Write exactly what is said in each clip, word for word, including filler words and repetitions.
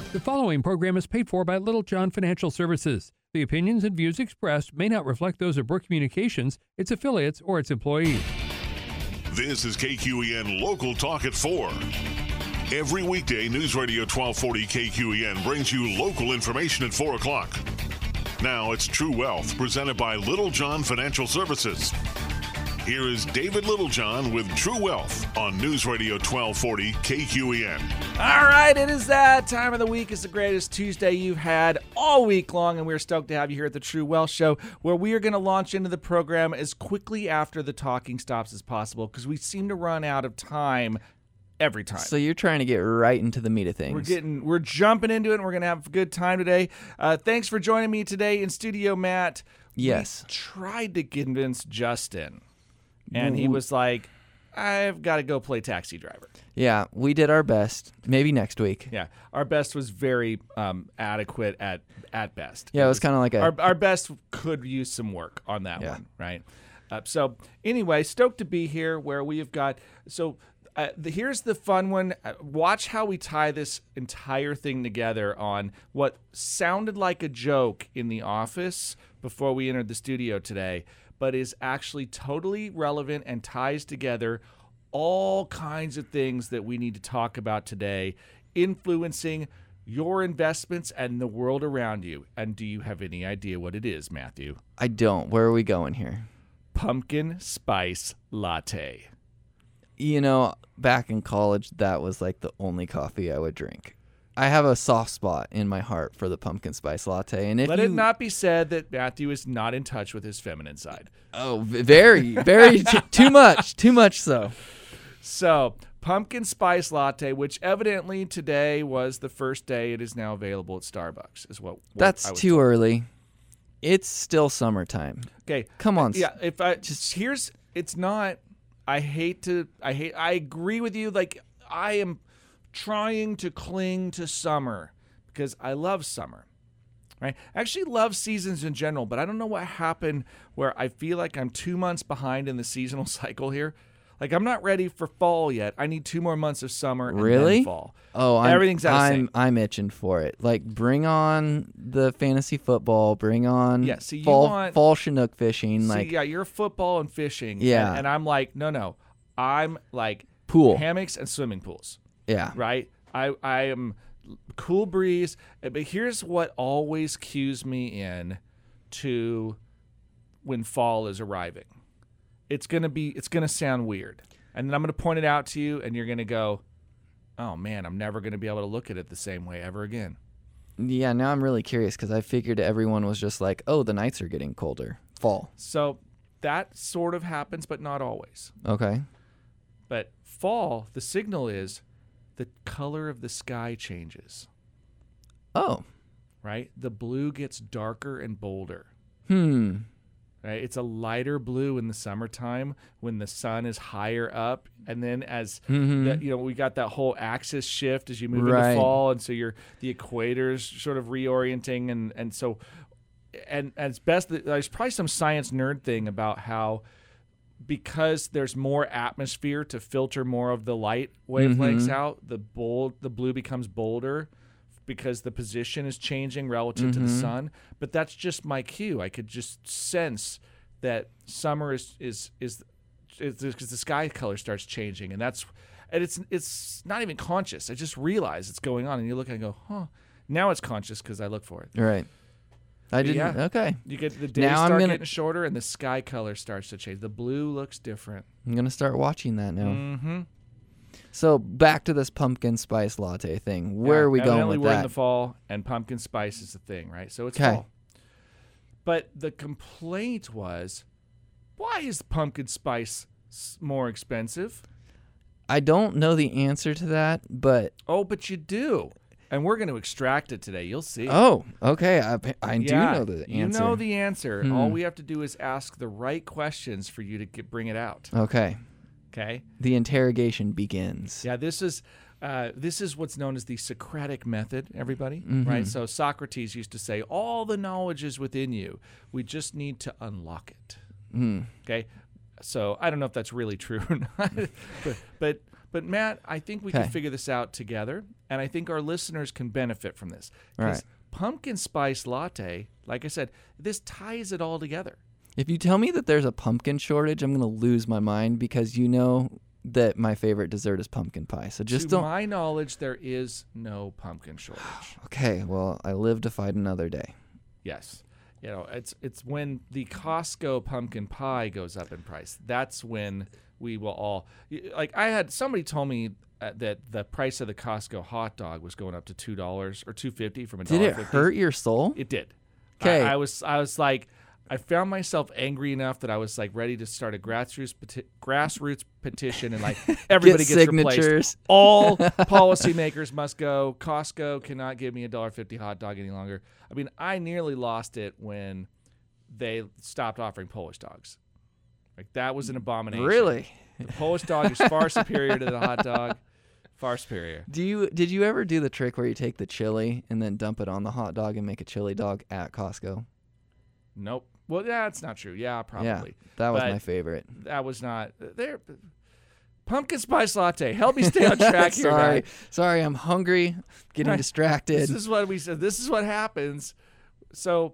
The following program is paid for by Little John Financial Services. The opinions and views expressed may not reflect those of Brooke Communications, its affiliates, or its employees. This is K Q E N Local Talk at four. Every weekday, News Radio twelve forty K Q E N brings you local information at four o'clock. Now it's True Wealth, presented by Little John Financial Services. Here is David Littlejohn with True Wealth on News Radio twelve forty K Q E N. All right, it is that time of the week. It's the greatest Tuesday you've had all week long, and we're stoked to have you here at the True Wealth Show, where we are going to launch into the program as quickly after the talking stops as possible, because we seem to run out of time every time. So you're trying to get right into the meat of things. We're getting, we're jumping into it, and we're going to have a good time today. Uh, thanks for joining me today in studio, Matt. Yes. We tried to convince Justin. And he was like, I've got to go play taxi driver. Yeah, we did our best. Maybe next week. Yeah, our best was very um, adequate at at best. Yeah, it was kind of like a... Our, our best could use some work on that Yeah. one, right? Uh, so anyway, stoked to be here where we have got... So uh, the, here's the fun one. Uh, watch how we tie this entire thing together on what sounded like a joke in the office before we entered the studio today, but is actually totally relevant and ties together all kinds of things that we need to talk about today, influencing your investments and the world around you. And do you have any idea what it is, Matthew? I don't. Where are we going here? Pumpkin spice latte. You know, back in college, that was like the only coffee I would drink. I have a soft spot in my heart for the pumpkin spice latte. And if Let you... it not be said that Matthew is not in touch with his feminine side. Oh, v- very, very, t- too much, too much so. So, pumpkin spice latte, which evidently today was the first day it is now available at Starbucks, is what, what That's I was too told. early. It's still summertime. Okay. Come on. Yeah, if I just here's it's not I hate to I hate I agree with you, like I am trying to cling to summer because I love summer. Right? I actually love seasons in general, but I don't know what happened where I feel like I'm two months behind in the seasonal cycle here. Like I'm not ready for fall yet. I need two more months of summer and Really? then fall. Oh, I'm, Everything's out of I'm, sync. I'm itching for it. Like, bring on the fantasy football. Bring on Yeah, see, you fall, want- fall Chinook fishing. See, like, yeah, you're football and fishing. Yeah. And, and I'm like, no, no. I'm like Pool. hammocks and swimming pools. yeah. Right? I I am cool breeze, but here's what always cues me in to when fall is arriving. It's gonna be it's gonna sound weird, and then I'm gonna point it out to you, and you're gonna go, "Oh man, I'm never gonna be able to look at it the same way ever again." Yeah, now I'm really curious because I figured everyone was just like, oh, the nights are getting colder. Fall. So that sort of happens, but not always. Okay. But fall, the signal is the color of the sky changes. Oh. Right? The blue gets darker and bolder. Hmm. Right? It's a lighter blue in the summertime when the sun is higher up, and then as Mhm. the, you know, we got that whole axis shift as you move Right. into fall, and so you're the equator's sort of reorienting, and and so and as best there's probably some science nerd thing about how because there's more atmosphere to filter more of the light wavelengths Mhm. out, the bold the blue becomes bolder because the position is changing relative to the Mhm. sun. But that's just my cue. I could just sense that summer is is is because the sky color starts changing, and that's and it's it's not even conscious. I just realize it's going on, and you look and go, huh. Now it's conscious because I look for it. Right. I But didn't. yeah. Okay. You get the days Now I'm start gonna- getting shorter, and the sky color starts to change. The blue looks different. I'm going to start watching that now. Mm-hmm. So back to this pumpkin spice latte thing. Where are we going Evidently with we're that? in the fall, and pumpkin spice is the thing, right? So it's 'Kay. fall. But the complaint was, why is pumpkin spice s- more expensive? I don't know the answer to that, but Oh, but you do. And we're going to extract it today. You'll see. oh, okay. I, I Yeah, do know the answer. You know the answer. Hmm. All we have to do is ask the right questions for you to get, bring it out. Okay. Okay? The interrogation begins. Yeah, this is uh, this is what's known as the Socratic method, everybody, Mhm. right? So Socrates used to say, all the knowledge is within you. We just need to unlock it. Mm. Okay? So I don't know if that's really true or not, but, but But Matt, I think we Okay. can figure this out together, and I think our listeners can benefit from this. All Because right. pumpkin spice latte, like I said, this ties it all together. If you tell me that there's a pumpkin shortage, I'm going to lose my mind because you know that my favorite dessert is pumpkin pie. So just to don't. my knowledge, there is no pumpkin shortage. Okay, well, I live to fight another day. Yes. You know, it's it's when the Costco pumpkin pie goes up in price. That's when we will all like. I had somebody told me uh, that the price of the Costco hot dog was going up to two dollars or two fifty from a Did dollar it fifty. hurt your soul? It did. 'Kay. I, I was I was like, I found myself angry enough that I was like ready to start a grassroots peti- grassroots petition and like everybody Get gets signatures. replaced. All policymakers must go. Costco cannot give me a dollar fifty hot dog any longer. I mean, I nearly lost it when they stopped offering Polish dogs. Like that was an abomination. Really? The Polish dog is far superior to the hot dog. Far superior. Do you did you ever do the trick where you take the chili and then dump it on the hot dog and make a chili dog at Costco? Nope. Well, that's not true. Yeah, probably. Yeah, that was But my favorite. That was not there. Pumpkin spice latte. Help me stay on track here, Sorry, guy. sorry, I'm hungry, getting Right. distracted. This is what we said. This is what happens. So,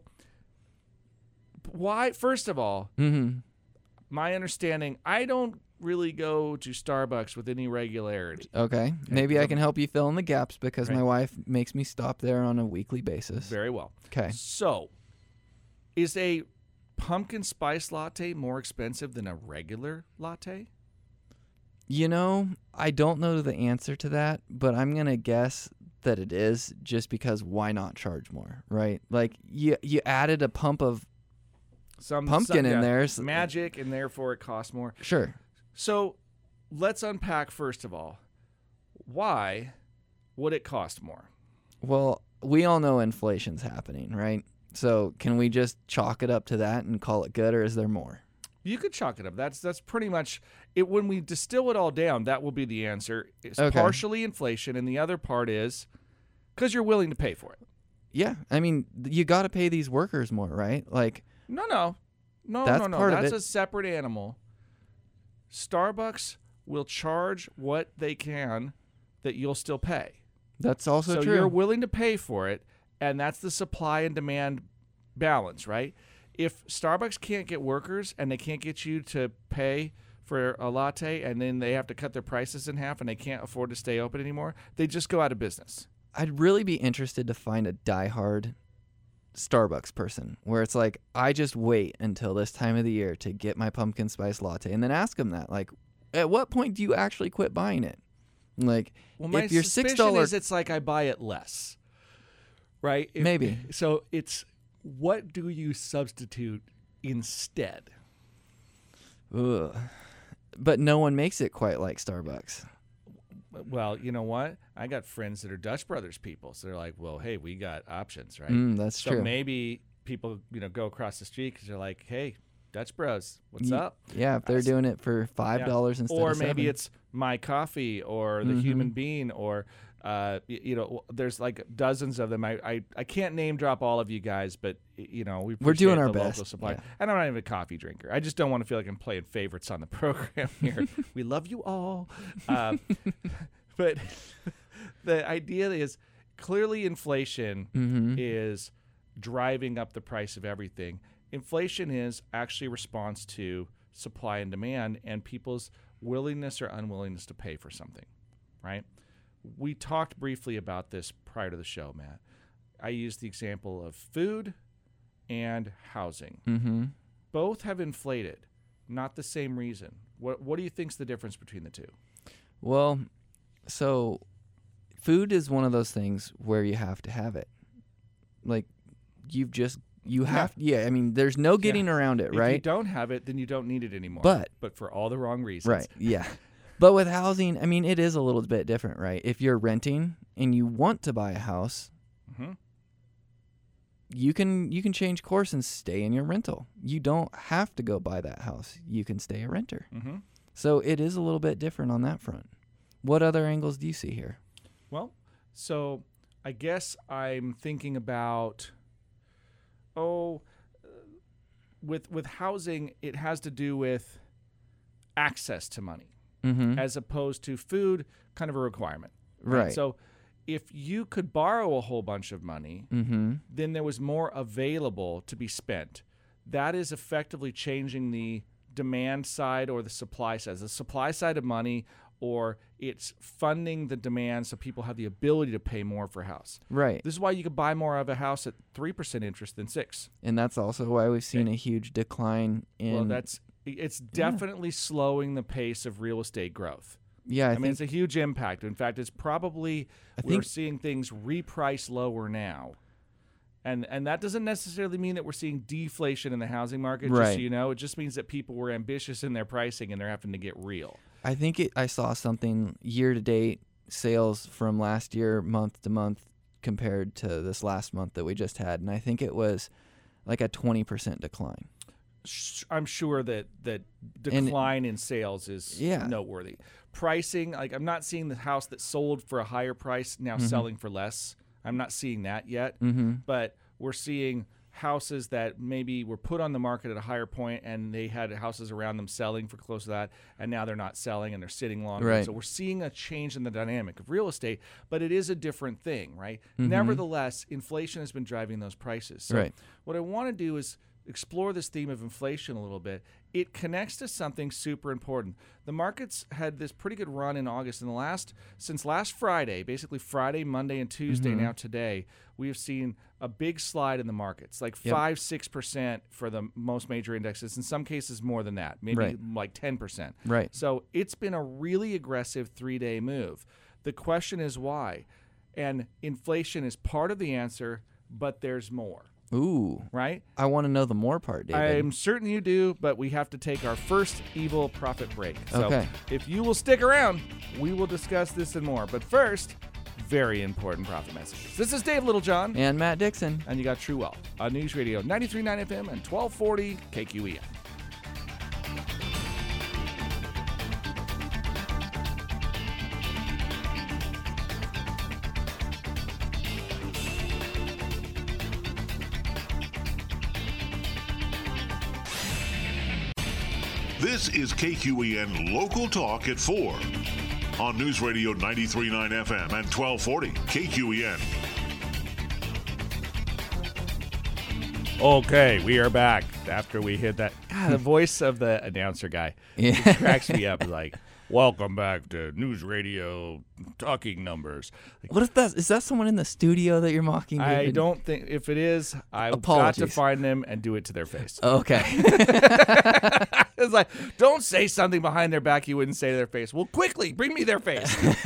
why? First of all, mm-hmm. my understanding, I don't really go to Starbucks with any regularity. Okay, maybe I can help you fill in the gaps because Right. my wife makes me stop there on a weekly basis. Very well. Okay. So, is a pumpkin spice latte more expensive than a regular latte? You know, I don't know the answer to that, but I'm going to guess that it is just because why not charge more, right? Like you you added a pump of Some pumpkin some- in yeah, there. so- magic, and therefore it costs more. Sure. So, let's unpack first of all, why would it cost more? Well, we all know inflation's happening, right? So can we just chalk it up to that and call it good, or is there more? You could chalk it up. That's that's pretty much it. When we distill it all down, that will be the answer. It's Okay. partially inflation, and the other part is because you're willing to pay for it. Yeah, I mean, you got to pay these workers more, right? Like, No, no, no, That's no, no. part of That's it. a separate animal. Starbucks will charge what they can that you'll still pay. that's also so true. you're willing to pay for it, and that's the supply and demand balance, right? If Starbucks can't get workers and they can't get you to pay for a latte, and then they have to cut their prices in half and they can't afford to stay open anymore, they just go out of business. I'd really be interested to find a diehard Starbucks person where it's like, I just wait until this time of the year to get my pumpkin spice latte, and then ask them that, like, at what point do you actually quit buying it? Like, Well, my if you're suspicion six dollars, is it's like I buy it less, right? If- Maybe. So it's what do you substitute instead? ugh. But no one makes it quite like Starbucks. Well, you know what? I got friends that are Dutch Brothers people, so they're like, "Well, hey, we got options, right?" Mm, that's so true. maybe people, you know, go across the street because they're like, "Hey, Dutch Bros, what's Ye- up?" Yeah, if they're s- doing it for five dollars instead Or of maybe seven. it's My Coffee or the Mhm. Human Bean or uh, y- you know, there's like dozens of them. I, I, I can't name drop all of you guys, but y- you know, we We're doing appreciate our the best, local supply. yeah. And I'm not even a coffee drinker. I just don't want to feel like I'm playing favorites on the program here. We love you all, um, but the idea is clearly inflation Mhm. is driving up the price of everything. Inflation is actually a response to supply and demand and people's willingness or unwillingness to pay for something, right? We talked briefly about this prior to the show, Matt. I used the example of food and housing. Mm-hmm. Both have inflated, not the same reason. What What do you think's the difference between the two? Well, so food is one of those things where you have to have it. Like, you've just, you have, yeah, I mean, there's no getting around it, If you right? don't have it, then you don't need it anymore. But- but for all the wrong reasons. Right, yeah. But with housing, I mean, it is a little bit different, right? If you're renting and you want to buy a house, Mhm. you can you can change course and stay in your rental. You don't have to go buy that house. You can stay a renter. Mm-hmm. So it is a little bit different on that front. What other angles do you see here? Well, so I guess I'm thinking about, oh, uh, with with housing, it has to do with access to money, Mm-hmm. as opposed to food, kind of a requirement. Right. So if you could borrow a whole bunch of money, Mm-hmm. then there was more available to be spent. That is effectively changing the demand side or the supply side. The supply side of money, or it's funding the demand so people have the ability to pay more for a house. Right. This is why you could buy more of a house at three percent interest than six. And that's also why we've seen a huge decline in. Well, that's it's definitely slowing the pace of real estate growth. yeah. I, I, think mean, it's a huge impact. In fact, it's probably I we're think- seeing things reprice lower now. And and that doesn't necessarily mean that we're seeing deflation in the housing market, just so Right. you know. It just means that people were ambitious in their pricing and they're having to get real. I think it, I saw something year to date sales from last year, month to month, compared to this last month that we just had, and I think it was like a twenty percent decline. Sh- I'm sure that that And- decline in sales is Yeah. noteworthy. Pricing, like I'm not seeing the house that sold for a higher price now selling for less. I'm not seeing that yet. Mm-hmm. But we're seeing houses that maybe were put on the market at a higher point and they had houses around them selling for close to that, and now they're not selling and they're sitting longer. Right. So we're seeing a change in the dynamic of real estate, but it is a different thing, right? Mhm. Nevertheless, inflation has been driving those prices. So Right. what I want to do is explore this theme of inflation a little bit. It connects to something super important. The markets had this pretty good run in August. In the last, since last Friday, basically Friday, Monday, and Tuesday, Mhm. now today, we have seen a big slide in the markets, like Yep. five, six percent for the most major indexes. In some cases, more than that, maybe Right. like ten percent. Right. So it's been a really aggressive three-day move. The question is why, and inflation is part of the answer, but there's more. Ooh. Right? I want to know the more part, David. I'm certain you do, but we have to take our first evil profit break. So Okay. if you will stick around, we will discuss this and more. But first, very important profit messages. This is Dave Littlejohn, And Matt Dixon. and you got True Wealth on News Radio ninety-three point nine F M and twelve forty K Q E N. This is K Q E N Local Talk at four on News Radio ninety-three point nine F M and twelve forty K Q E N. Okay, we are back after we hit that. God, the voice of the announcer guy Yeah. it cracks me up. Like, welcome back to News Radio Talking Numbers. Like, What if that is that someone in the studio that you're mocking, I David? don't think, if it is, I've got to Apologies. find them and do it to their face. Okay. It's like, don't say something behind their back you wouldn't say to their face. Well, quickly, bring me their face.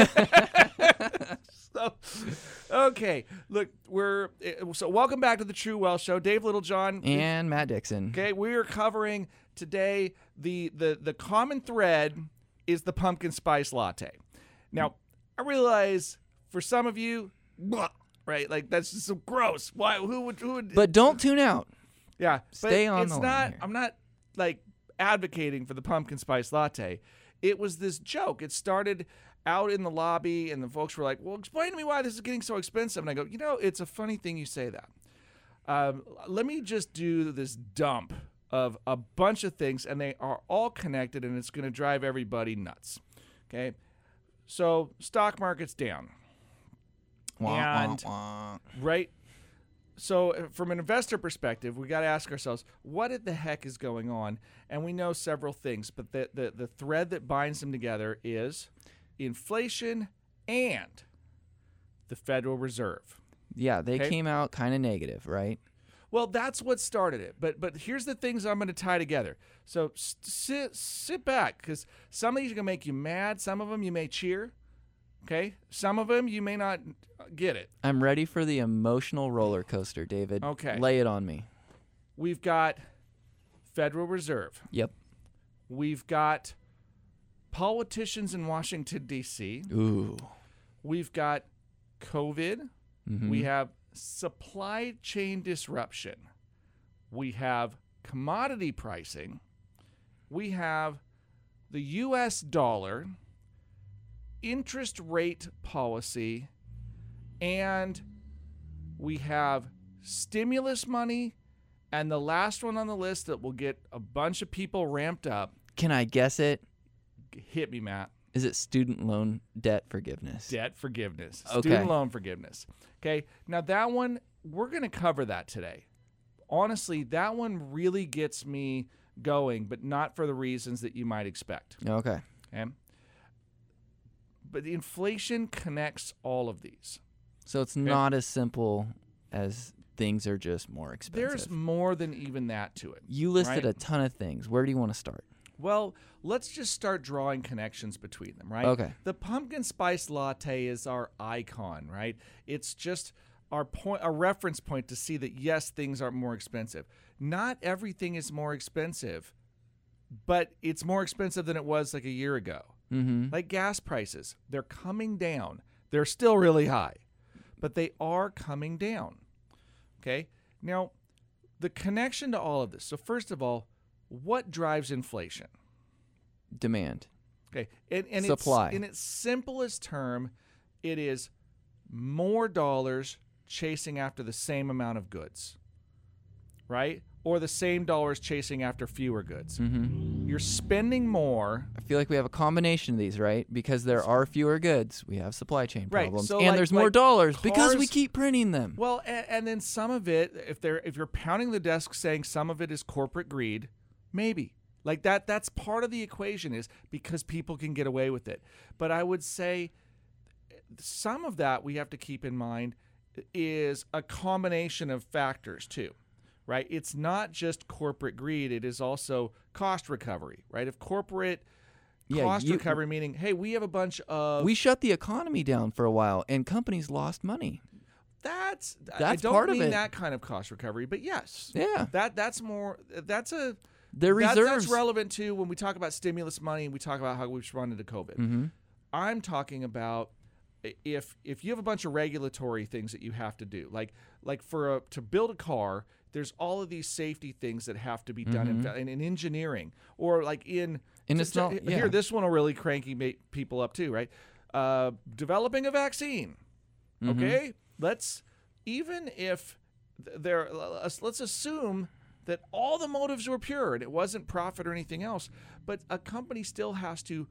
so, okay, look, we're so welcome back to the True Wealth Show. Dave Littlejohn. And Matt Dixon. Okay, we are covering today the the the common thread is the pumpkin spice latte. Now, I realize for some of you, blah, right, like that's just so gross. Why? Who would? Who would? But don't tune out. yeah, stay but on it's the line not. here. I'm not like advocating for the pumpkin spice latte. It was this joke. It started out in the lobby, and the folks were like, "Well, explain to me why this is getting so expensive." And I go, "You know, it's a funny thing you say that. Um, let me just do this dump of a bunch of things, and they are all connected, and it's going to drive everybody nuts." Okay, so stock market's down, Wah, And- wah, wah. right? So uh, from an investor perspective, we got to ask ourselves, what the heck is going on? And we know several things, but the, the, the thread that binds them together is inflation and the Federal Reserve. Yeah, they Okay. came out kind of negative, right? Well, that's what started it. But but here's the things I'm going to tie together. So s- sit sit back, because some of these are going to make you mad. Some of them you may cheer. Okay. Some of them you may not get it. I'm ready for the emotional roller coaster, David. Okay. Lay it on me. We've got Federal Reserve. Yep. We've got politicians in Washington, D C. Ooh. We've got COVID. Mhm. We have supply chain disruption. We have commodity pricing. We have the U S dollar, interest rate policy, and we have stimulus money. And the last one on the list that will get a bunch of people ramped up. Can I guess it? Hit me, Matt. Is it student loan debt forgiveness? Debt forgiveness. Okay. Student loan forgiveness. Okay. Now, that one, we're going to cover that today. Honestly, that one really gets me going, but not for the reasons that you might expect. Okay. Okay. But the inflation connects all of these. So it's not as simple as things are just more expensive. There's more than even that to it. You listed right? a ton of things. Where do you want to start? Well, let's just start drawing connections between them, right? Okay. The pumpkin spice latte is our icon, right? It's just our point, a reference point to see that, yes, things are more expensive. Not everything is more expensive, but it's more expensive than it was like a year ago. Mm-hmm. Like gas prices, they're coming down. They're still really high, but they are coming down. Okay? Now, the connection to all of this. So first of all, what drives inflation? Demand. Okay. And, and Supply. It's, in its simplest term, it is more dollars chasing after the same amount of goods, right? Or the same dollars chasing after fewer goods. Mm-hmm. You're spending more. I feel like we have a combination of these, right? Because there are fewer goods, we have supply chain Right, problems, so and like- there's more like dollars because we cars- keep printing them. Well, and, and then some of it, if they're if you're pounding the desk saying some of it is corporate greed, maybe. Like that that's part of the equation is because people can get away with it. But I would say some of that we have to keep in mind is a combination of factors too. Right? It's not just corporate greed, it is also cost recovery, right? If corporate Yeah, cost you- recovery meaning, hey, we have a bunch of We shut the economy down for a while, and companies lost money. That's, I That's don't part of mean it. that kind of cost recovery, but yes. Yeah. That that's more that's a Their that- reserves. that's relevant too when we talk about stimulus money and we talk about how we responded to COVID. Mm-hmm. I'm talking about if if you have a bunch of regulatory things that you have to do, like like for a, to build a car, there's all of these safety things that have to be done in, in, in engineering or like in And to- it's to- not- here. yeah. This one will really cranky ma- people up too, right? Uh, developing a vaccine. Mm-hmm. Okay, let's even if th- there, let's let's assume that all the motives were pure and it wasn't profit or anything else, but a company still has to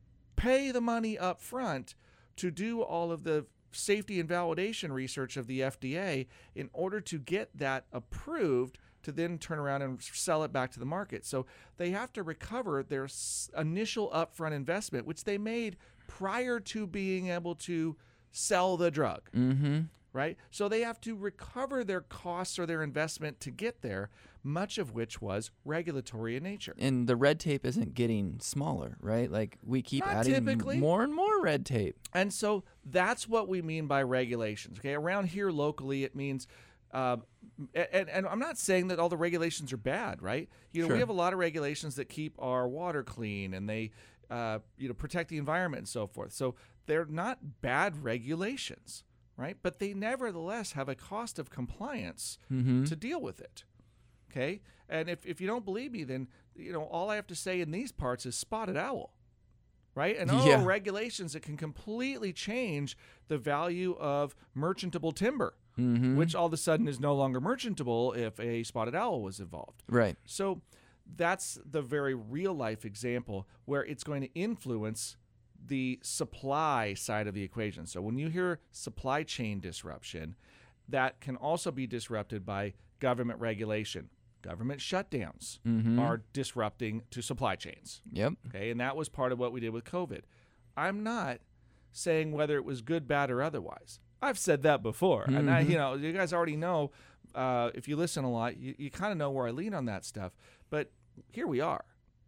pay the money up front to do all of the safety and validation research of the F D A in order to get that approved to then turn around and sell it back to the market. So they have to recover their s- initial upfront investment, which they made prior to being able to sell the drug, Mm-hmm. right? So they have to recover their costs or their investment to get there, much of which was regulatory in nature. And the red tape isn't getting smaller, right? Like we keep Not adding typically. more and more red tape. And so that's what we mean by regulations. Okay, around here locally, it means, uh, and, and I'm not saying that all the regulations are bad, right? You know, Sure. we have a lot of regulations that keep our water clean and they, uh, you know, protect the environment and so forth. So they're not bad regulations, right? But they nevertheless have a cost of compliance Mm-hmm. to deal with it. Okay, and if if you don't believe me, then you know all I have to say in these parts is spotted owl. Right? And oh, Yeah. regulations that can completely change the value of merchantable timber, Mm-hmm. which all of a sudden is no longer merchantable if a spotted owl was involved. Right. So that's the very real life example where it's going to influence the supply side of the equation. So when you hear supply chain disruption, that can also be disrupted by government regulation. Government shutdowns Mm-hmm. are disrupting to supply chains. Yep. Okay, and that was part of what we did with COVID. I'm not saying whether it was good, bad, or otherwise. I've said that before, and I, you know, you guys already know. Uh, if you listen a lot, you, you kind of know where I lean on that stuff. But here we are.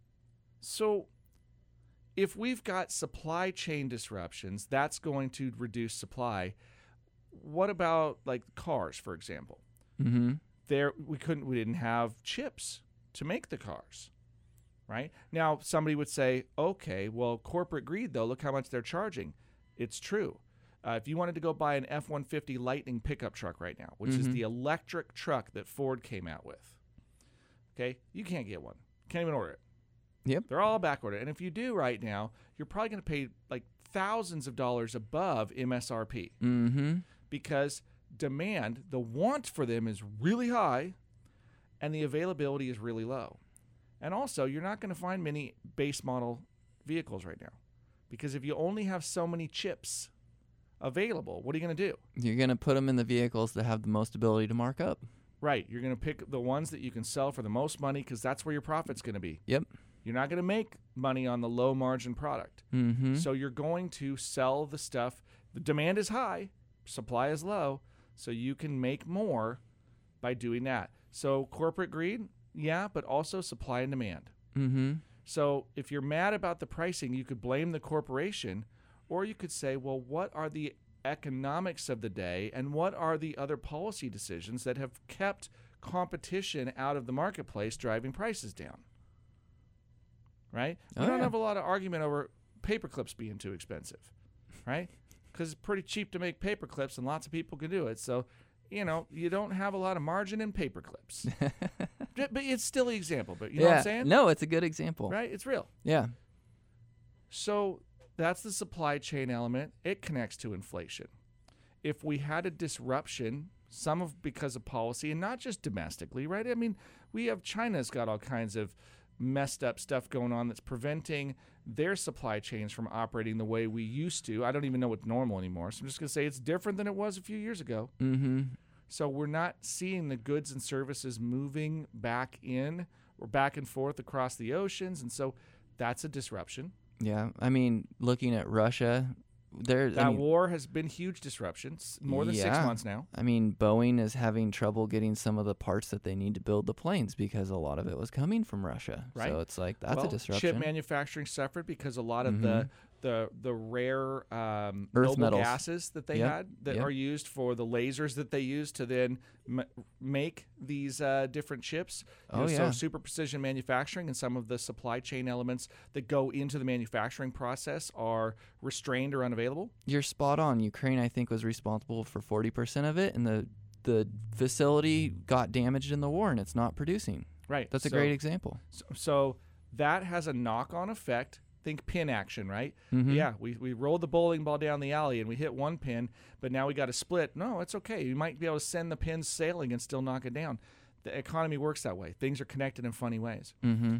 So, if we've got supply chain disruptions, that's going to reduce supply. What about like cars, for example? Mm-hmm. There we couldn't we didn't have chips to make the cars, right? Now somebody would say, okay, well, corporate greed though, look how much they're charging. It's true. Uh, if you wanted to go buy an F one fifty Lightning pickup truck right now, which is Mhm. the electric truck that Ford came out with, okay, you can't get one. Can't even order it. Yep. They're all back ordered. And if you do right now, you're probably going to pay like thousands of dollars above M S R P Mm-hmm. because demand, the want for them is really high and the availability is really low. And also, you're not going to find many base model vehicles right now. Because if you only have so many chips available, what are you going to do? You're going to put them in the vehicles that have the most ability to mark up. Right. You're going to pick the ones that you can sell for the most money because that's where your profit's going to be. Yep. You're not going to make money on the low margin product. Mm-hmm. So you're going to sell the stuff. The demand is high, supply is low, so you can make more by doing that. So corporate greed, yeah, but also supply and demand. Mm-hmm. So if you're mad about the pricing, you could blame the corporation, or you could say, well, what are the economics of the day and what are the other policy decisions that have kept competition out of the marketplace driving prices down? Right? We Oh, don't yeah. have a lot of argument over paper clips being too expensive, right? Because it's pretty cheap to make paper clips and lots of people can do it. So, you know, you don't have a lot of margin in paper clips. But it's still an example, but you know yeah. what I'm saying? No, it's a good example. Right? It's real. Yeah. So that's the supply chain element. It connects to inflation. If we had a disruption, some of because of policy, and not just domestically, right? I mean, we have China's got all kinds of messed up stuff going on that's preventing their supply chains from operating the way we used to. I don't even know what's normal anymore. So I'm just going to say it's different than it was a few years ago. Mm-hmm. So we're not seeing the goods and services moving back in or back and forth across the oceans. And so that's a disruption. Yeah. I mean, looking at Russia, there. That I mean, war has been huge disruptions, more than six Yeah. months now. I mean, Boeing is having trouble getting some of the parts that they need to build the planes because a lot of it was coming from Russia. Right. So it's like that's well, a disruption. Chip manufacturing suffered because a lot of Mhm. the the the rare um, Earth noble metals. gases that they Yep. had that Yep. are used for the lasers that they use to then m- make these uh, different chips. You Oh, know, yeah. So super precision manufacturing and some of the supply chain elements that go into the manufacturing process are restrained or unavailable. You're spot on. Ukraine, I think, was responsible for forty percent of it, and the the facility got damaged in the war, and it's not producing. Right. That's a So- great example. So, so that has a knock-on effect. Think pin action, right? Mhm. Yeah, we, we rolled the bowling ball down the alley and we hit one pin, but now we got to split. No, it's okay. You might be able to send the pins sailing and still knock it down. The economy works that way. Things are connected in funny ways. Mm-hmm.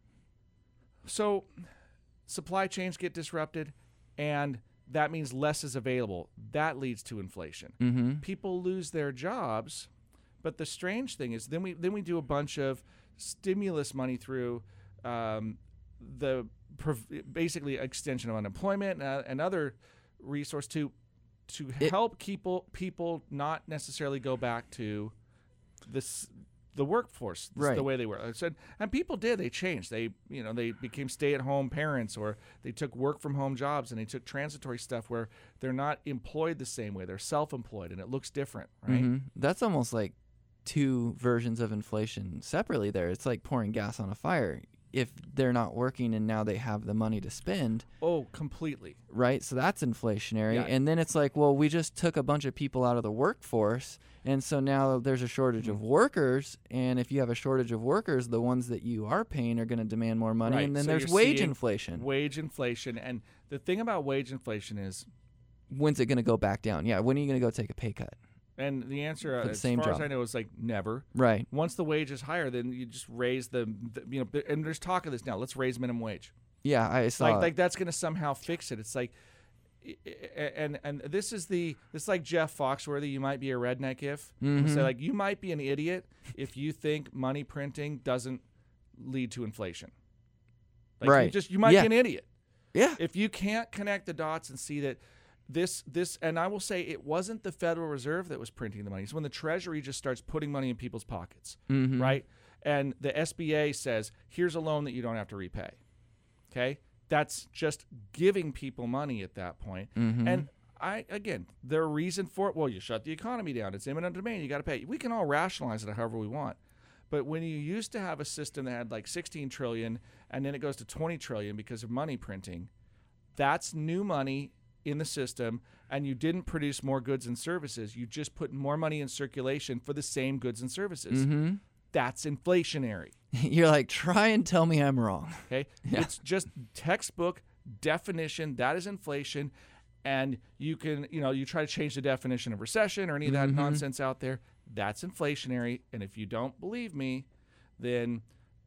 So supply chains get disrupted, and that means less is available. That leads to inflation. Mm-hmm. People lose their jobs, but the strange thing is then we then we do a bunch of stimulus money through um, the prov- basically extension of unemployment and, uh, and other resource to to It- help people people not necessarily go back to this the workforce Right. the way they were. I said, and people did. They changed. They you know they became stay-at-home parents, or they took work-from-home jobs, and they took transitory stuff where they're not employed the same way. They're self-employed, and it looks different, right? Mm-hmm. That's almost like two versions of inflation separately there. It's like pouring gas on a fire. If they're not working and now they have the money to spend, Oh, completely. right? So that's inflationary. Yeah. And then it's like, well, we just took a bunch of people out of the workforce, and so now there's a shortage Mm-hmm. of workers. And if you have a shortage of workers, the ones that you are paying are going to demand more money. Right. And then So there's you're wage seeing inflation. Wage inflation. And the thing about wage inflation is, When's it going to go back down? Yeah, when are you going to go take a pay cut? and the answer, uh, For the as same far as job. I know, is like never. Right. Once the wage is higher, then you just raise the, the you know, b- and there's talk of this now. Let's raise minimum wage. Yeah, I saw. Like, it. like that's going to somehow fix it. It's like, i- i- and and this is the this is like Jeff Foxworthy. You might be a redneck if Mhm. so like you might be an idiot if you think money printing doesn't lead to inflation. Like You Right. just you might Yeah. be an idiot. yeah. If you can't connect the dots and see that this this and I will say it wasn't the Federal Reserve that was printing the money. It's when the Treasury just starts putting money in people's pockets, Mhm. right? And the S B A says, "Here's a loan that you don't have to repay." Okay? That's just giving people money at that point. Mhm. And I again, the reason for it, well, you shut the economy down. It's imminent domain. You got to pay. We can all rationalize it however we want. But when you used to have a system that had like sixteen trillion and then it goes to twenty trillion because of money printing, that's new money in the system, and you didn't produce more goods and services. You just put more money in circulation for the same goods and services. Mhm. That's inflationary. You're like, try and tell me I'm wrong. Okay? It's just textbook definition. That is inflation. And you can, you know, you try to change the definition of recession or any of that Mhm. nonsense out there. That's inflationary. And if you don't believe me, then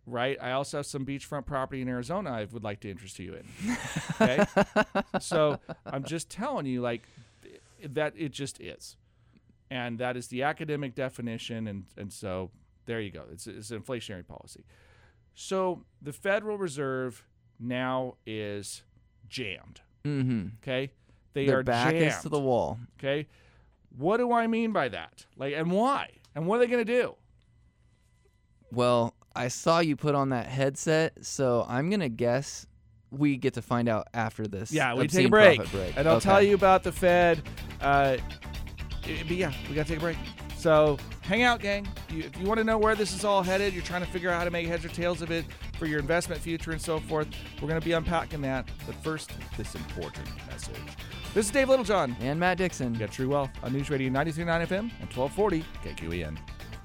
right? I also have some beachfront property in Arizona I would like to interest you in. Okay? So I'm just telling you, like, that it just is. And that is the academic definition, and, and so there you go. It's, it's an inflationary policy. So the Federal Reserve now is jammed. Mm-hmm. Okay? They Their are back jammed. is to the wall. Okay? What do I mean by that? Like, and why? And what are they going to do? Well, I saw you put on that headset, so I'm going to guess we get to find out after this. Yeah, we obscene take a break, profit break. and I'll Okay. tell you about the Fed. Uh, it- but yeah, we got to take a break. So hang out, gang. You, if you want to know where this is all headed, you're trying to figure out how to make heads or tails of it for your investment future and so forth, we're going to be unpacking that. But first, this important message. This is Dave Littlejohn. And Matt Dixon. You got True Wealth on News Radio ninety-three point nine F M and twelve forty K Q E N.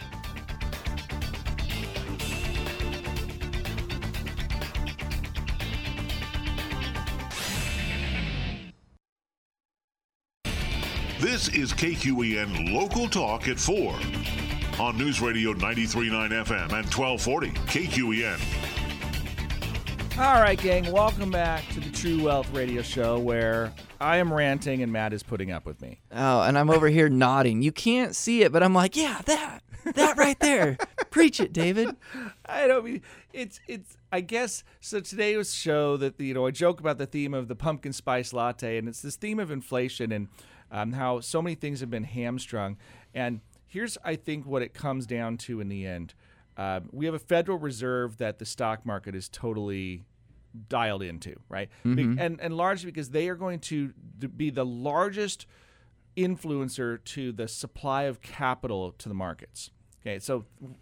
This is K Q E N Local Talk at four on News Radio ninety-three point nine F M and twelve forty K Q E N. All right, gang, welcome back to the True Wealth Radio Show, where I am ranting and Matt is putting up with me. Oh, and I'm over here nodding. You can't see it, but I'm like, yeah, that. That right there. Preach it, David. I don't mean it's it's I guess so. Today was a show that you know I joke about the theme of the pumpkin spice latte, and it's this theme of inflation and um, how so many things have been hamstrung. And here's I think what it comes down to in the end. Uh, we have a Federal Reserve that the stock market is totally dialed into, right? Be- and and largely because they are going to d- be the largest influencer to the supply of capital to the markets. Okay, so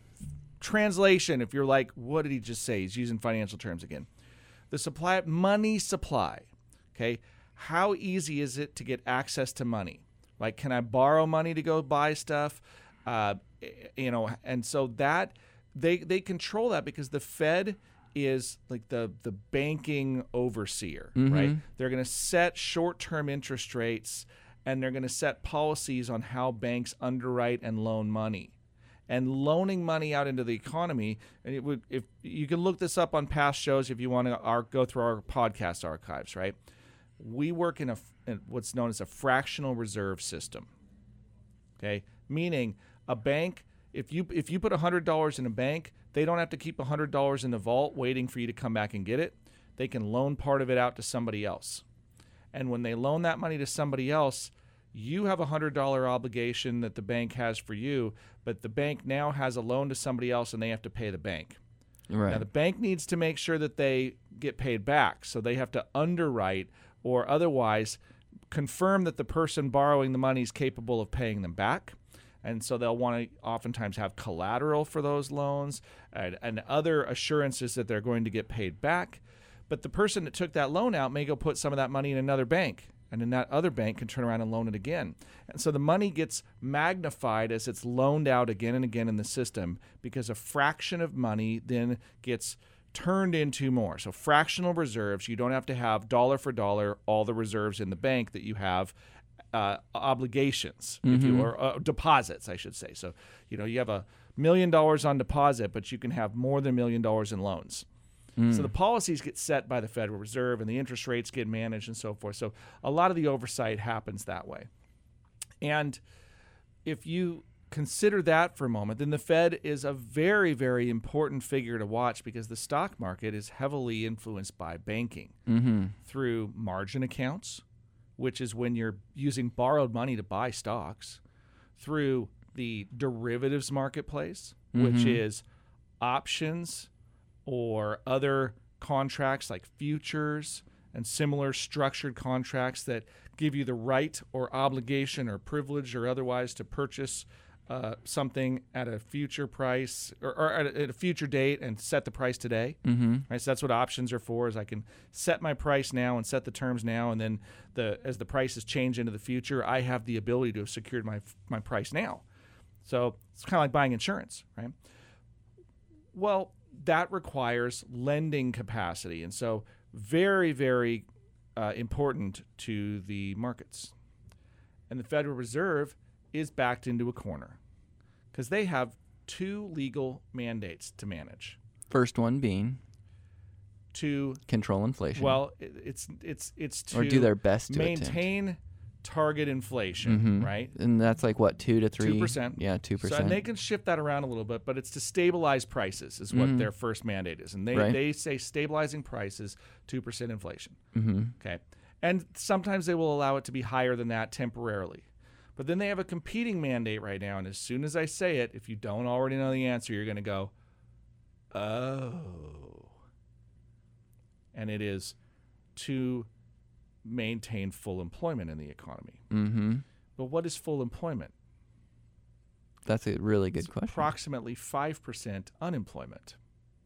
translation, if you're like, what did he just say? He's using financial terms again. The supply, money supply, okay? How easy is it to get access to money? Like, can I borrow money to go buy stuff? Uh, you know, and so that, they they control that because the Fed is like the, the banking overseer, right? They're going to set short-term interest rates, and they're going to set policies on how banks underwrite and loan money. And loaning money out into the economy, and it would, if you can look this up on past shows if you want to our, go through our podcast archives, right? We work in a in what's known as a fractional reserve system. Okay, meaning a bank, if you if you put one hundred dollars in a bank, they don't have to keep one hundred dollars in the vault waiting for you to come back and get it. They can loan part of it out to somebody else. And when they loan that money to somebody else, you have a one hundred dollars obligation that the bank has for you, but the bank now has a loan to somebody else and they have to pay the bank. Right. Now, the bank needs to make sure that they get paid back, so they have to underwrite or otherwise confirm that the person borrowing the money is capable of paying them back. And so they'll want to oftentimes have collateral for those loans and, and other assurances that they're going to get paid back. But the person that took that loan out may go put some of that money in another bank, and then that other bank can turn around and loan it again. And so the money gets magnified as it's loaned out again and again in the system because a fraction of money then gets turned into more. So fractional reserves, you don't have to have dollar for dollar all the reserves in the bank that you have uh, obligations, if you or uh, deposits, I should say. So, you know, you have a million dollars on deposit, but you can have more than a million dollars in loans. So the policies get set by the Federal Reserve and the interest rates get managed and so forth. So a lot of the oversight happens that way. And if you consider that for a moment, then the Fed is a very, very important figure to watch because the stock market is heavily influenced by banking Mm-hmm. through margin accounts, which is when you're using borrowed money to buy stocks, through the derivatives marketplace, which is options or other contracts like futures and similar structured contracts that give you the right or obligation or privilege or otherwise to purchase uh, something at a future price or, or at, a, at a future date and set the price today. Mm-hmm. Right, so that's what options are for. Is I can set my price now and set the terms now, and then the as the prices change into the future, I have the ability to have secured my my price now. So it's kind of like buying insurance, right? Well, that requires lending capacity, and so very, very uh, important to the markets. And the Federal Reserve is backed into a corner because they have two legal mandates to manage. First one being to control inflation. well, it, it's it's it's to or do their best to maintain attempt. target inflation, Mhm. right? And that's like what two to three Two percent. Yeah, two So, and percent. they can shift that around a little bit, but it's to stabilize prices is what Mhm. their first mandate is, and they Right. they say stabilizing prices, two percent inflation. Mm-hmm. Okay, and sometimes they will allow it to be higher than that temporarily. But then they have a competing mandate right now, and as soon as I say it, if you don't already know the answer, you're going to go, oh. And it is to maintain full employment in the economy. Mm-hmm. But what is full employment? That's a really good It's question. approximately five percent unemployment.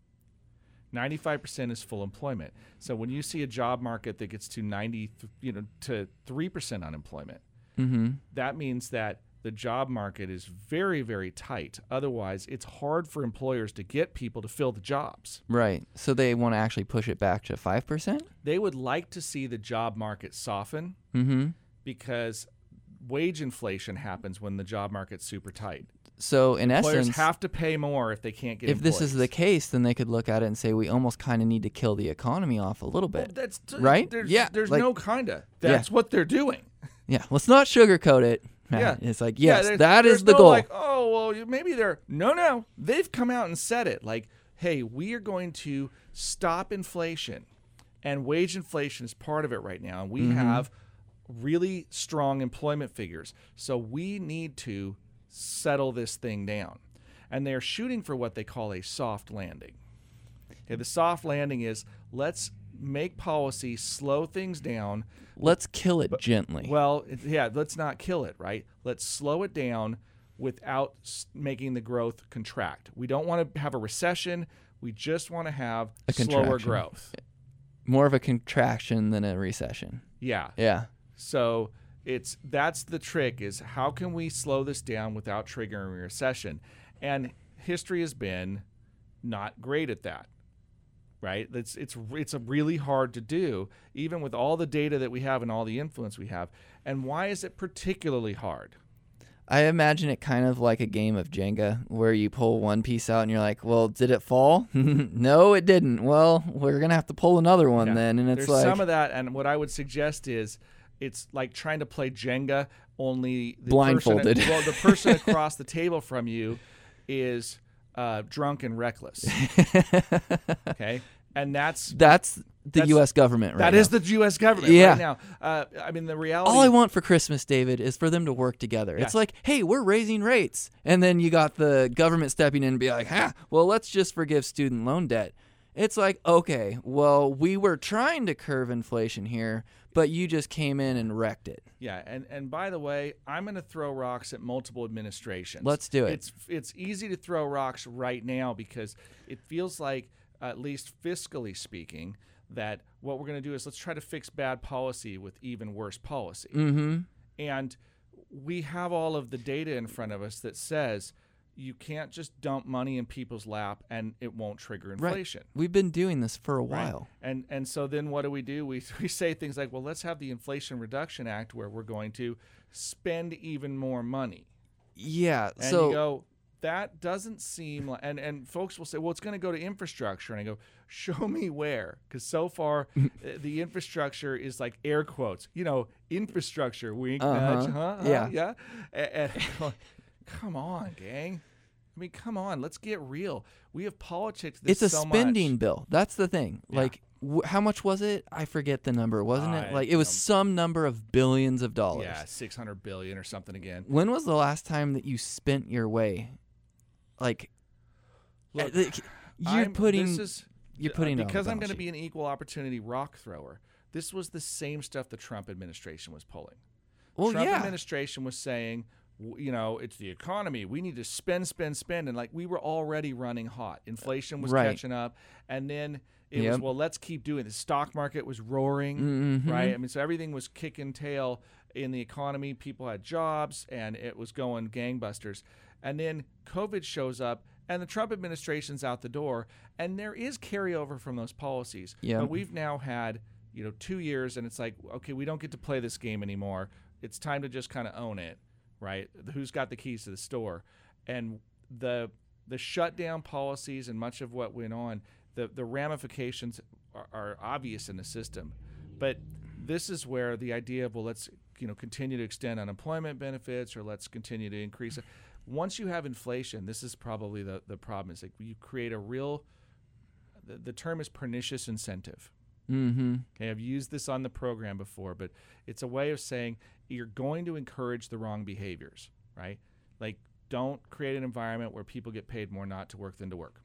ninety-five percent is full employment. So when you see a job market that gets to ninety, you know, to three percent unemployment, Mm-hmm. that means that the job market is very, very tight. Otherwise, it's hard for employers to get people to fill the jobs. Right. So they want to actually push it back to five percent? They would like to see the job market soften Mm-hmm. because wage inflation happens when the job market's super tight. So in Employers essence, have to pay more if they can't get if this is the employees. case, then they could look at it and say we almost kind of need to kill the economy off a little Well, bit. that's t- Right? There's, Yeah, There's like- no kinda. That's what they're doing. Yeah. Let's not sugarcoat it. Matt. Yeah. It's like, Yeah, yes, there's- that is there's the no goal. Like, oh, well, you- maybe they're no, no. They've come out and said it. Like, hey, we are going to stop inflation, and wage inflation is part of it right now. And we Mm-hmm. have really strong employment figures, so we need to settle this thing down. And they're shooting for what they call a soft landing. Okay, the soft landing is let's make policy slow things down. Let's kill it gently. Well, it- yeah, let's not kill it, right? Let's slow it down without s- making the growth contract. We don't want to have a recession. We just want to have A slower contraction. growth. More of a contraction than a recession. Yeah. Yeah. So it's that's the trick is how can we slow this down without triggering a recession? And history has been not great at that. Right? It's it's it's a really hard to do, even with all the data that we have and all the influence we have. And why is it particularly hard? I imagine it kind of like a game of Jenga where you pull one piece out and you're like, well, did it fall? No, it didn't. Well, we're going to have to pull another one Yeah. then. And it's There's like, some of that, and what I would suggest is it's like trying to play Jenga, only the Blindfolded. Person, well, the person across the table from you is uh, drunk and reckless. Okay, and that's that's the That's- U S government right that now. is the U S government Yeah. right now. Uh, I mean, the reality. All I want for Christmas, David, is for them to work together. Yeah. It's like, hey, we're raising rates. And then you got the government stepping in and be like, ha, well, let's just forgive student loan debt. It's like, okay, well, we were trying to curve inflation here, but you just came in and wrecked it. Yeah, and, and by the way, I'm going to throw rocks at multiple administrations. Let's do it. It's it's easy to throw rocks right now because it feels like, at least fiscally speaking, that what we're going to do is let's try to fix bad policy with even worse policy. Mm-hmm. And we have all of the data in front of us that says you can't just dump money in people's lap and it won't trigger inflation. Right. We've been doing this for a Right? while. And and so then what do we do? We we say things like, well, let's have the Inflation Reduction Act where we're going to spend even more money. Yeah. And so you go, that doesn't seem like, and, and folks will say, well, it's going to go to infrastructure. And I go, show me where. Because so far, uh, the infrastructure is like air quotes, you know, infrastructure, wink, Uh-huh. nudge, huh? huh? Yeah. Yeah. And, and I'm going, come on, gang. I mean, come on, let's get real. We have politics this it's a so spending much. bill. That's the thing. Yeah. Like, wh- how much was it? I forget the number, wasn't it? I Like, it was don't- some number of billions of dollars. Yeah, six hundred billion or something again. When was the last time that you spent your way? Like, Look, uh, like, you're I'm- putting this is, you're uh, putting it on the because I'm balance going to sheet. be an equal opportunity rock thrower. This was the same stuff the Trump administration was pulling. Well, Trump yeah. administration was saying, w- you know, it's the economy. We need to spend, spend, spend, and like we were already running hot. Inflation was Right. catching up, and then it was Yep. well, let's keep doing it. The stock market was roaring, Mhm. right? I mean, so everything was kicking tail in the economy. People had jobs, and it was going gangbusters. And then COVID shows up, and the Trump administration's out the door, and there is carryover from those policies. Yeah. But we've now had, you know, two years, and it's like, okay, we don't get to play this game anymore. It's time to just kind of own it, right? Who's got the keys to the store? And the the shutdown policies and much of what went on, the, the ramifications are, are obvious in the system. But this is where the idea of, well, let's you know continue to extend unemployment benefits or let's continue to increase it. Once you have inflation, this is probably the, the problem. Is like you create a real, the, the term is pernicious incentive. Mm-hmm. Okay, I've used this on the program before, but it's a way of saying you're going to encourage the wrong behaviors, right? Like, don't create an environment where people get paid more not to work than to work.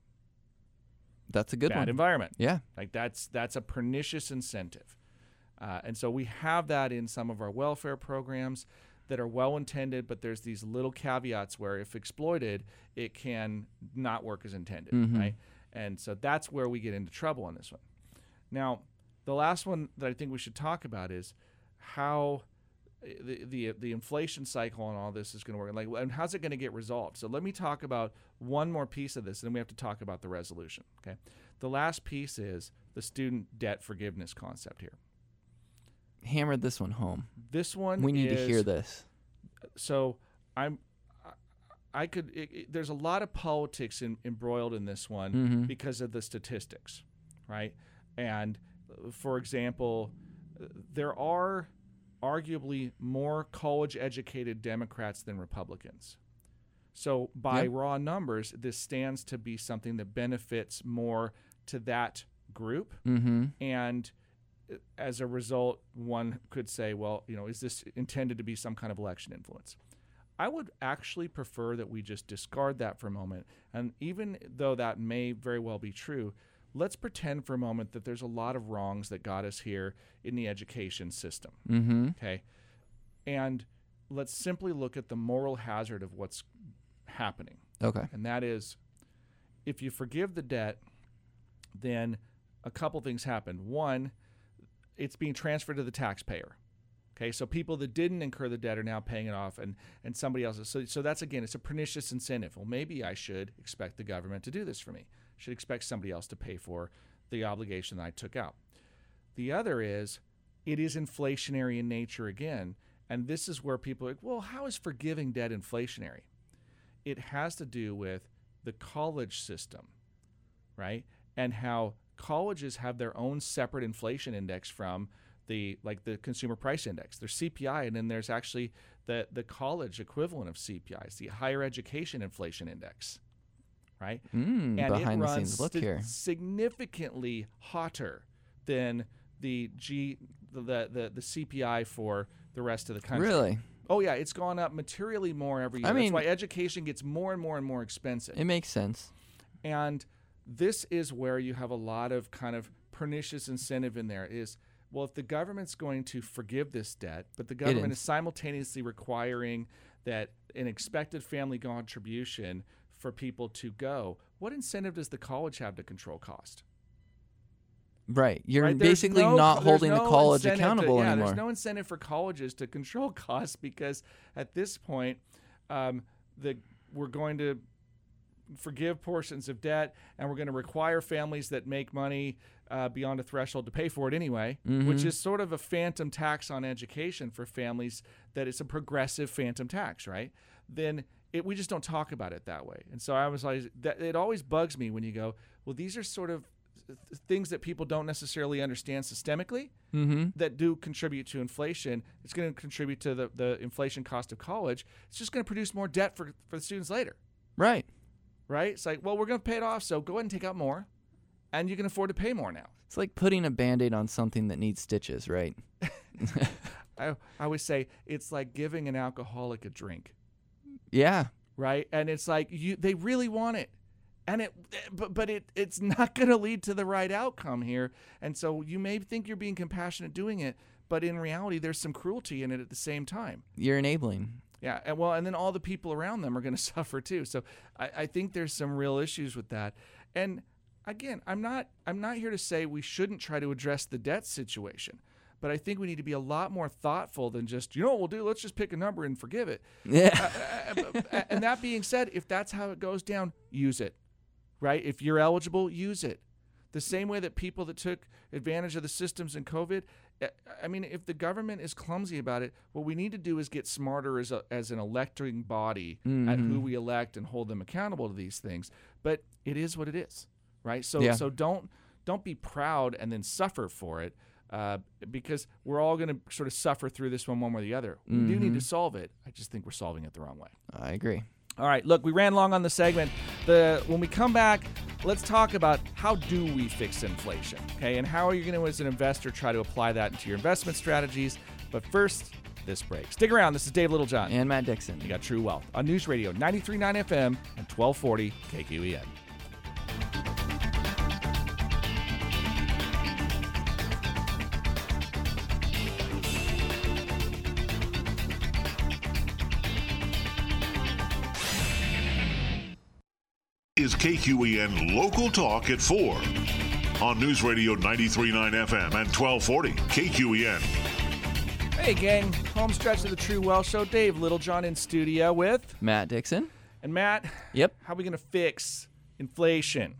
That's a good Bad one. environment. Yeah. Like that's that's a pernicious incentive. Uh, and so we have that in some of our welfare programs that are well-intended, but there's these little caveats where if exploited, it can not work as intended, Mhm. right? And so that's where we get into trouble on this one. Now, the last one that I think we should talk about is how the the, the inflation cycle and all this is going to work. Like, and how's it going to get resolved? So let me talk about one more piece of this, and then we have to talk about the resolution, okay? The last piece is the student debt forgiveness concept here. Hammered this one home. This one We need is, to hear this. So I'm, I could. It, it, there's a lot of politics in, embroiled in this one Mhm. because of the statistics, right? And uh, for example, uh, there are arguably more college-educated Democrats than Republicans. So by Yep. raw numbers, this stands to be something that benefits more to that group, Mm-hmm. and as a result, one could say, well, you know, is this intended to be some kind of election influence? I would actually prefer that we just discard that for a moment. And even though that may very well be true, let's pretend for a moment that there's a lot of wrongs that got us here in the education system. Mm-hmm. Okay. And let's simply look at the moral hazard of what's happening. Okay. And that is, if you forgive the debt, then a couple things happen. One, it's being transferred to the taxpayer. Okay, so people that didn't incur the debt are now paying it off, and, and somebody else is. So, so that's, again, it's a pernicious incentive. Well, maybe I should expect the government to do this for me. I should expect somebody else to pay for the obligation that I took out. The other is, it is inflationary in nature again, and this is where people are like, well, how is forgiving debt inflationary? It has to do with the college system, right? And how colleges have their own separate inflation index from the like the consumer price index. There's C P I, and then there's actually the the college equivalent of C P I. It's the higher education inflation index, right? Mm, and behind it the runs scenes look sti- here. significantly hotter than the G the, the the C P I for the rest of the country. Really? Oh yeah, it's gone up materially more every year. I That's mean- why education gets more and more and more expensive. It makes sense. And this is where you have a lot of kind of pernicious incentive in there is, well, if the government's going to forgive this debt, but the government is. is simultaneously requiring that an expected family contribution for people to go, what incentive does the college have to control cost? Right. You're Right? There's basically no- not there's holding no the college incentive to- accountable yeah, anymore. There's no incentive for colleges to control costs because at this point, um, the we're going to forgive portions of debt, and we're going to require families that make money uh, beyond a threshold to pay for it anyway, Mhm. which is sort of a phantom tax on education for families. That it's a progressive phantom tax, right? Then it, we just don't talk about it that way. And so I was like, that, it always bugs me when you go, well, these are sort of th- things that people don't necessarily understand systemically Mm-hmm. that do contribute to inflation. It's going to contribute to the, the inflation cost of college. It's just going to produce more debt for, for the students later. Right. Right? It's like, well, we're going to pay it off, so go ahead and take out more, and you can afford to pay more now. It's like putting a Band-Aid on something that needs stitches, right? I, I always say it's like giving an alcoholic a drink, Yeah. right? And it's like you they really want it, and it but but it it's not going to lead to the right outcome here. And so you may think you're being compassionate doing it, but in reality, there's some cruelty in it at the same time. You're enabling. Yeah, and well, and then all the people around them are going to suffer too. So I, I think there's some real issues with that. And again, I'm not I'm not here to say we shouldn't try to address the debt situation, but I think we need to be a lot more thoughtful than just, you know what we'll do, let's just pick a number and forgive it. Yeah. Uh, and that being said, if that's how it goes down, use it, right? If you're eligible, use it. The same way that people that took advantage of the systems in COVID, I mean, if the government is clumsy about it, what we need to do is get smarter as a, as an electing body Mm-hmm. at who we elect and hold them accountable to these things. But it is what it is, right? So Yeah. so don't don't be proud and then suffer for it, uh, because we're all going to sort of suffer through this one one way or the other. We do need to solve it. I just think we're solving it the wrong way. I agree. All right, look, we ran long on the segment. The when we come back, let's talk about how do we fix inflation, okay? And how are you going to, as an investor, try to apply that into your investment strategies? But first, this break. Stick around. This is Dave Littlejohn. And Matt Dixon. You got True Wealth on News Radio ninety-three point nine F M and twelve forty K Q E N. Is K Q E N Local Talk at four on News Radio ninety-three point nine F M and twelve forty K Q E N. Hey, gang. Home stretch of the True Wealth Show. Dave Littlejohn in studio with... Matt Dixon. And Matt, Yep. how are we going to fix inflation?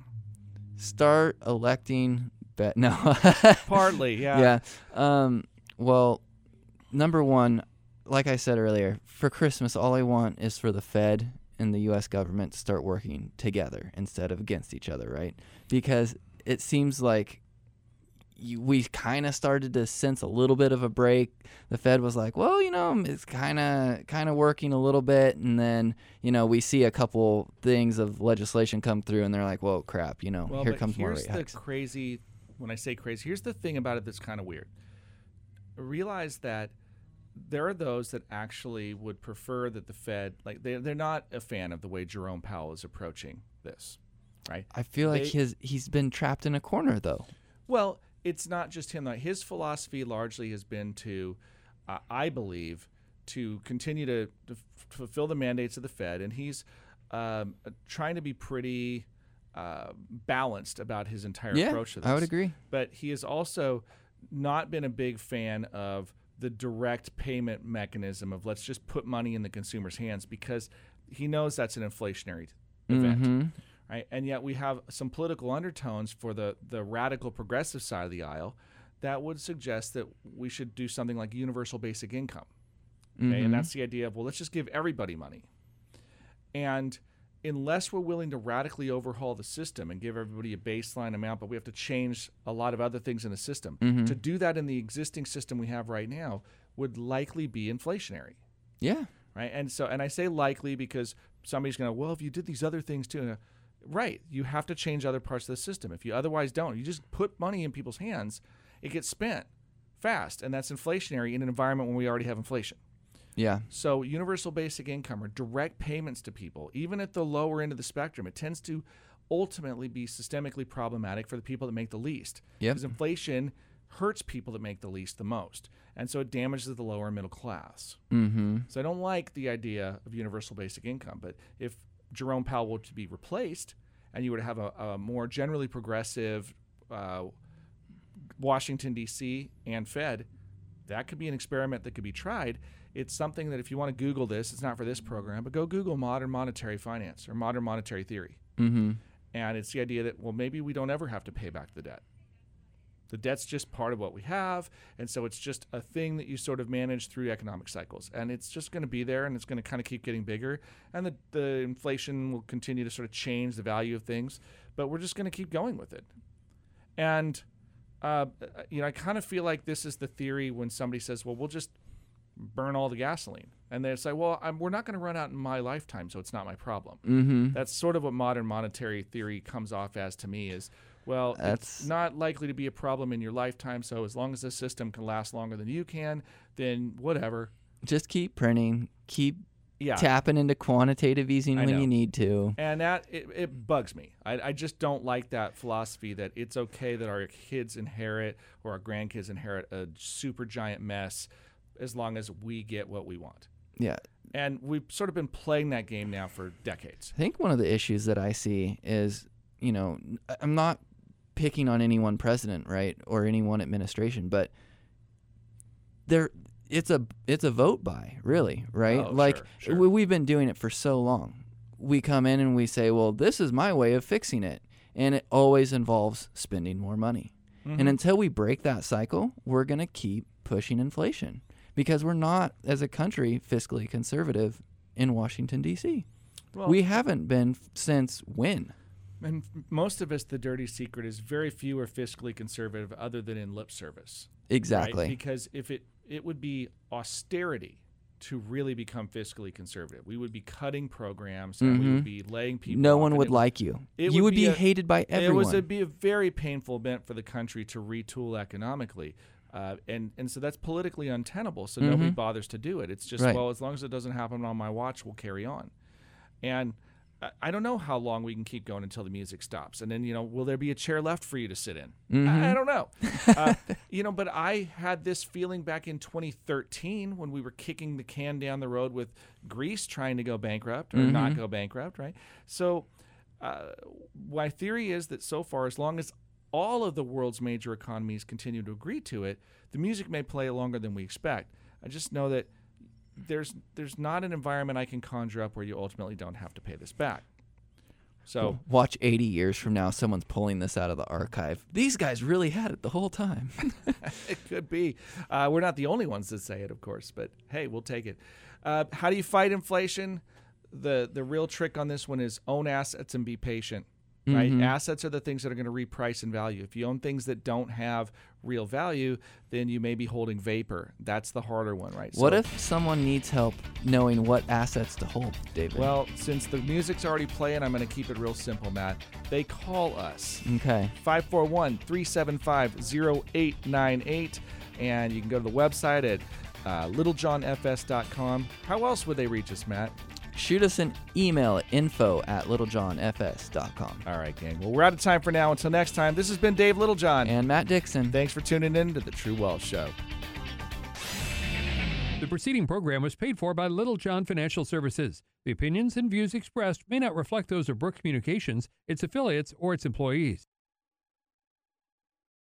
Start electing. Be- no. Partly, yeah. Yeah. Um, well, number one, like I said earlier, for Christmas, all I want is for the Fed and the U S government to start working together instead of against each other, right? Because it seems like you, we kind of started to sense a little bit of a break. The Fed was like, well, you know, it's kind of kind of working a little bit, and then, you know, we see a couple things of legislation come through, and they're like, whoa, crap, you know, Well, here but comes more here's rate the hikes. crazy, when I say crazy, here's the thing about it that's kind of weird. Realize that there are those that actually would prefer that the Fed, like they're, they're not a fan of the way Jerome Powell is approaching this, right? I feel like they- his he's been trapped in a corner, though. Well, it's not just him. Like, his philosophy largely has been to, uh, I believe, to continue to, to f- fulfill the mandates of the Fed, and he's um, uh, trying to be pretty uh, balanced about his entire Yeah, approach to this. I would agree. But he has also not been a big fan of the direct payment mechanism of let's just put money in the consumer's hands, because he knows that's an inflationary event. Mhm. Right? And yet we have some political undertones for the, the radical progressive side of the aisle that would suggest that we should do something like universal basic income. Okay? Mhm. And that's the idea of, well, let's just give everybody money. And unless we're willing to radically overhaul the system and give everybody a baseline amount, but we have to change a lot of other things in the system, Mhm. to do that in the existing system we have right now would likely be inflationary. Yeah. Right? And so, and I say likely because somebody's going to, well, if you did these other things too, right, you have to change other parts of the system. If you otherwise don't, you just put money in people's hands, it gets spent fast, and that's inflationary in an environment when we already have inflation. Yeah. So universal basic income or direct payments to people, even at the lower end of the spectrum, it tends to ultimately be systemically problematic for the people that make the least. Yep. Because inflation hurts people that make the least the most. And so it damages the lower middle class. Mm-hmm. So I don't like the idea of universal basic income. But if Jerome Powell were to be replaced and you were to have a, a more generally progressive uh, Washington, D C and Fed, that could be an experiment that could be tried. It's something that if you want to Google this, it's not for this program, but go Google modern monetary finance or modern monetary theory. Mm-hmm. And it's the idea that, well, maybe we don't ever have to pay back the debt. The debt's just part of what we have, and so it's just a thing that you sort of manage through economic cycles. And it's just going to be there, and it's going to kind of keep getting bigger. And the, the inflation will continue to sort of change the value of things, but we're just going to keep going with it. And, uh, you know, I kind of feel like this is the theory when somebody says, well, we'll just burn all the gasoline. And they say, well, I'm, we're not going to run out in my lifetime, so it's not my problem. Mm-hmm. That's sort of what modern monetary theory comes off as to me is, well, That's- it's not likely to be a problem in your lifetime, so as long as the system can last longer than you can, then whatever. Just keep printing, keep Yeah. tapping into quantitative easing I when know. you need to. And that, it, it bugs me. I, I just don't like that philosophy that it's okay that our kids inherit or our grandkids inherit a super giant mess as long as we get what we want. Yeah. And we've sort of been playing that game now for decades. I think one of the issues that I see is, you know, I'm not picking on any one president, right, or any one administration, but there it's a it's a vote buy, really, right? Oh, like sure, sure. We, we've been doing it for so long. We come in and we say, well, this is my way of fixing it, and it always involves spending more money. Mm-hmm. And until we break that cycle, we're going to keep pushing inflation because we're not, as a country, fiscally conservative in Washington, D C Well, we haven't been f- since when? And most of us, the dirty secret is very few are fiscally conservative other than in lip service. Exactly. Right? Because if it, it would be austerity to really become fiscally conservative. We would be cutting programs and we would be laying people No off, one and would it like you. it You would would be be a- hated by everyone. It was it'd be a very painful event for the country to retool economically. Uh, and, and so that's politically untenable, so nobody bothers to do it. It's just, Right. well, as long as it doesn't happen on my watch, we'll carry on. And I, I don't know how long we can keep going until the music stops. And then, you know, will there be a chair left for you to sit in? I, I don't know. uh, you know, but I had this feeling back in twenty thirteen when we were kicking the can down the road with Greece trying to go bankrupt or not go bankrupt, right? So uh, my theory is that so far, as long as all of the world's major economies continue to agree to it, the music may play longer than we expect. I just know that there's there's not an environment I can conjure up where you ultimately don't have to pay this back. So Watch eighty years from now, someone's pulling this out of the archive. These guys really had it the whole time. it could be. Uh, we're not the only ones that say it, of course, but hey, we'll take it. Uh, how do you fight inflation? The the real trick on this one is own assets and be patient. Right? Mhm. Assets are the things that are going to reprice in value. If you own things that don't have real value, then you may be holding vapor. That's the harder one, right? What So- if someone needs help knowing what assets to hold, David? Well, since the music's already playing, I'm going to keep it real simple, Matt. They call us. okay. five four one, three seven five, zero eight nine eight. And you can go to the website at uh, little john f s dot com. How else would they reach us, Matt? Shoot us an email at info at littlejohnfs dot com. All right, gang. Well, we're out of time for now. Until next time, this has been Dave Littlejohn. And Matt Dixon. Thanks for tuning in to The True Wealth Show. The preceding program was paid for by Little John Financial Services. The opinions and views expressed may not reflect those of Brook Communications, its affiliates, or its employees.